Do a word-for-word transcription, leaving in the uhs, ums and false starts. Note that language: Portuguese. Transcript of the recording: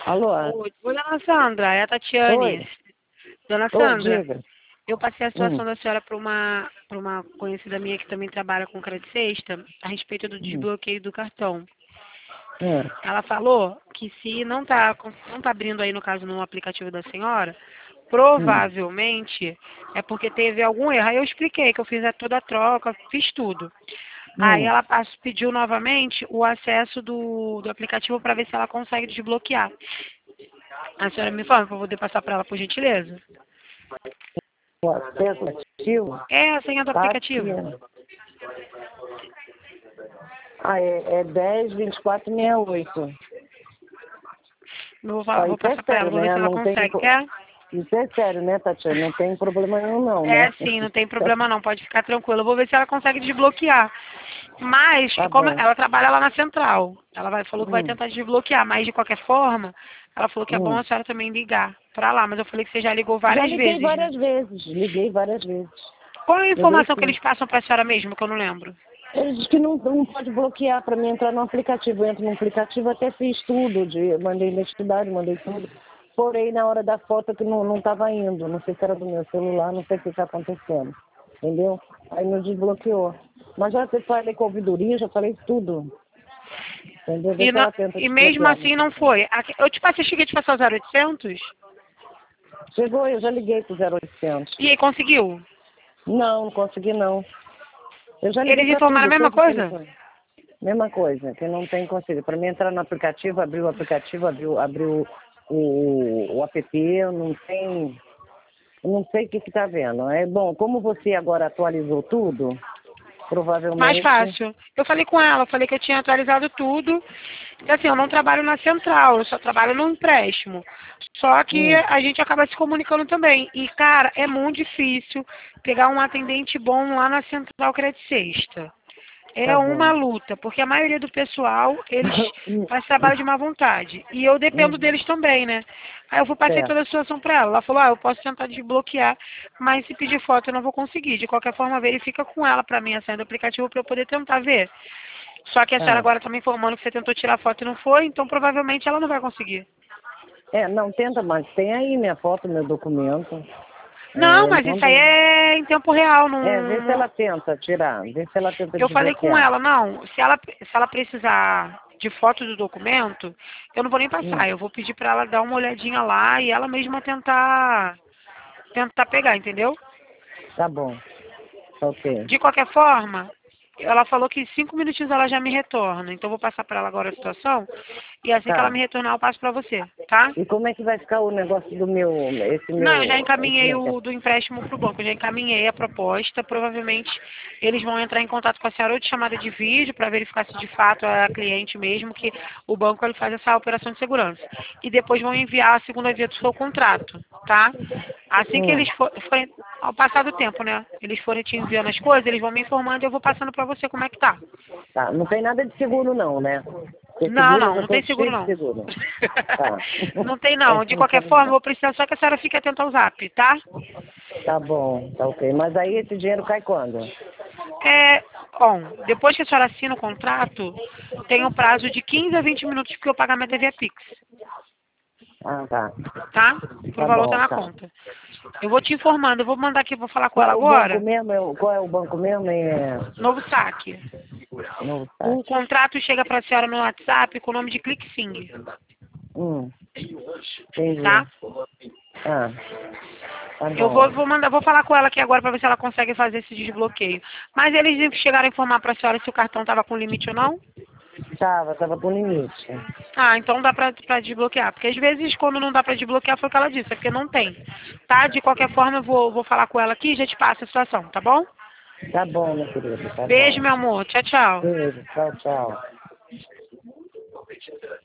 Alô? Oi, oi, dona Sandra, é a Oi? Tatiane. Dona Oi, Sandra, diga. eu passei a Hum, situação da senhora para uma, para uma conhecida minha que também trabalha com crédito sexta a respeito do hum, desbloqueio do cartão. hum, Ela falou que se não está não tá abrindo aí, no caso, no aplicativo da senhora, hum, provavelmente é porque teve algum erro. Aí eu expliquei que eu fiz a- toda a troca, fiz tudo. Aí hum. ela pass- pediu novamente o acesso do, do aplicativo para ver se ela consegue desbloquear. A senhora me fala para eu poder passar para ela, por gentileza? O acesso ativo É a senha do tá aqui. aplicativo. Ah, é, é dez, vinte e quatro, sessenta e oito. Eu vou, falar- Ah, vou isso é passar para ela, sério, vou ver se né? ela Não tem... consegue. pro- Quer? Isso é sério, né, Tatiana? Não tem problema nenhum, não, né? É sim, não tem problema não, pode ficar tranquila. Eu vou ver se ela consegue desbloquear. Mas, Tá como bom. ela trabalha lá na central, ela vai, falou que vai Hum, tentar desbloquear, mas de qualquer forma, ela falou que é bom hum. a senhora também ligar para lá, mas eu falei que você já ligou Já várias liguei vezes, né? várias vezes. Liguei várias vezes. Qual é a Liguei informação que sim. eles passam para a senhora mesmo, que eu não lembro? Ele disse que não, não pode bloquear para mim entrar no aplicativo. Eu entro no aplicativo, até fiz tudo, de, mandei identidade, mandei tudo. Porém, na hora da foto que não estava indo, não sei se era do meu celular, não sei o que está acontecendo. Entendeu? Aí não desbloqueou. Mas já falei com a ouvidoria, já falei tudo. Entendeu? Vê E, se não- ela tenta e mesmo desbloquear. assim não foi. Aqui- Eu te passei, cheguei a te passar o zero oitocentos? Chegou, eu já liguei pro zero oitocentos. E aí, conseguiu? Não, não consegui não. Eu já liguei Eles para informaram a tudo, mesma todos os coisa? telefones. Mesma coisa, que não tem consigo. Para mim entrar no aplicativo, abrir o aplicativo, abriu, abriu o, o app, eu não tem, eu não sei o que está vendo. É bom, como você agora atualizou tudo, Mais provavelmente. fácil. Eu falei com ela, eu falei que eu tinha atualizado tudo. E assim, eu não trabalho na central, eu só trabalho no empréstimo. Só que Hum, a gente acaba se comunicando também. E, cara, é muito difícil pegar um atendente bom lá na central crédito sexta. tá É uma bom. luta, porque a maioria do pessoal, eles faz trabalho de má vontade. E eu dependo Uhum, deles também, né? Aí eu vou passei certo. toda a situação para ela. Ela falou, ah, eu posso tentar desbloquear, mas se pedir foto eu não vou conseguir. De qualquer forma, verifica com ela para mim a senha do aplicativo para eu poder tentar ver. Só que a senhora Tá. agora está me informando que você tentou tirar foto e não foi, então provavelmente ela não vai conseguir. É, não, tenta, mas tem aí minha foto, meu documento. Não, É, mas isso aí manda. é em tempo real, não, É, vê se não- ela tenta tirar, vê se ela tenta Eu falei com desbloquear. ela, não, se ela, se ela precisar de foto do documento, eu não vou nem Hum, passar, eu vou pedir para ela dar uma olhadinha lá e ela mesma tentar, tentar pegar, entendeu? tá bom, tá ok. De qualquer forma, ela falou que em cinco minutinhos ela já me retorna, então eu vou passar para ela agora a situação e assim que ela Tá. me retornar eu passo para você, tá? E como é que vai ficar o negócio do meu, esse Não, eu já meu, esse encaminhei meu... o do empréstimo para o banco, eu já encaminhei a proposta. Provavelmente eles vão entrar em contato com a senhora ou de chamada de vídeo para verificar se de fato é a cliente mesmo, que o banco ele faz essa operação de segurança. E depois vão enviar a segunda via do seu contrato, tá? Assim que Hum, eles for- forem, ao passar do tempo, né? Eles forem te enviando as coisas, eles vão me informando e eu vou passando para você como é que tá. tá, não tem nada de seguro não, né? Porque Não, seguro eu não, já não tô tem seguro cheio de não. seguro. Tá. Não tem É, não. De não qualquer tem forma, eu nada. vou precisar só que a senhora fique atenta ao zap, tá? Tá bom, tá ok. Mas aí esse dinheiro cai quando? É, bom, depois que a senhora assina o contrato, tem um prazo de quinze a vinte minutos porque o pagamento é via Pix, Ah, tá. tá? Pro Tá valor tá bom, na tá. conta. Eu vou te informando, eu vou mandar aqui, vou falar com Qual ela é o banco agora. mesmo? É o- Qual é o banco mesmo? É Novo saque. Novo O Site. contrato chega para a senhora no WhatsApp com o nome de ClickSing, Hum, tá? entendi. Ah, tá Eu vou, bom. vou mandar, vou falar com ela aqui agora para ver se ela consegue fazer esse desbloqueio. Mas eles chegaram a informar para a senhora se o cartão estava com limite ou não? Tava, tava com limite. Ah, então dá pra, pra desbloquear. Porque às vezes quando não dá pra desbloquear foi o que ela disse, é porque não tem. Tá? De qualquer forma eu vou, vou falar com ela aqui e já te passo a situação, tá bom? Tá bom, meu querido, tá Beijo, bom. meu amor. Tchau, tchau. Beijo, tchau, tchau.